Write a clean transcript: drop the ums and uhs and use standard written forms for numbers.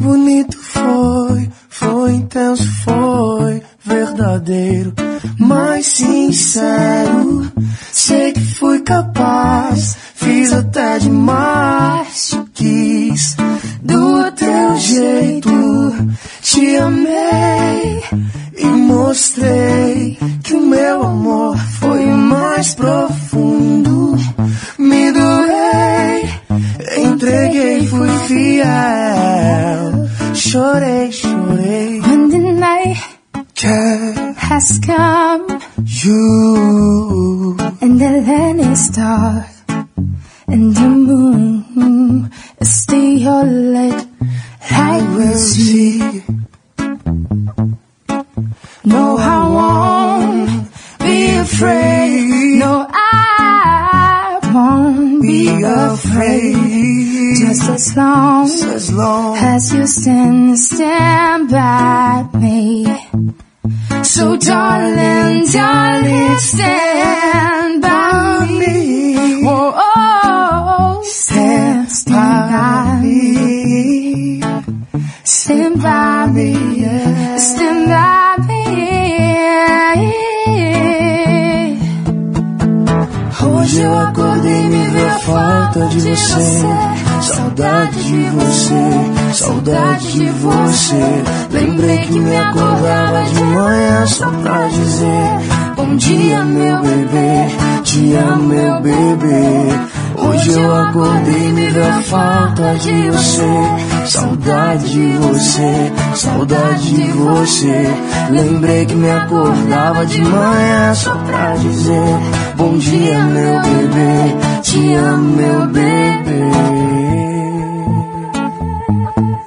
bonito foi intenso, foi verdadeiro, mas sincero. Sei que fui capaz, fiz até demais, te quis do teu jeito, te amei e mostrei que o meu amor foi o mais profundo. Me doei, entreguei, fui fiel, chorei. When the night has come, you, and the land is dark, and the moon is still lit, I will see. No, I won't be afraid. No, I won't be afraid. Just as long as you stand by me. So darling, stand by me. Whoa, stand by me. Stand by me. Stand by me. Hoje eu acordei e me veio a falta de você. Saudade de você, saudade de você. Lembrei que me acordava de manhã só pra dizer bom dia, meu bebê, te amo, meu bebê. Hoje eu acordei e me veio a falta de você. Saudade de você, saudade de você. Lembrei que me acordava de manhã só pra dizer bom dia, meu bebê, te amo, meu bebê.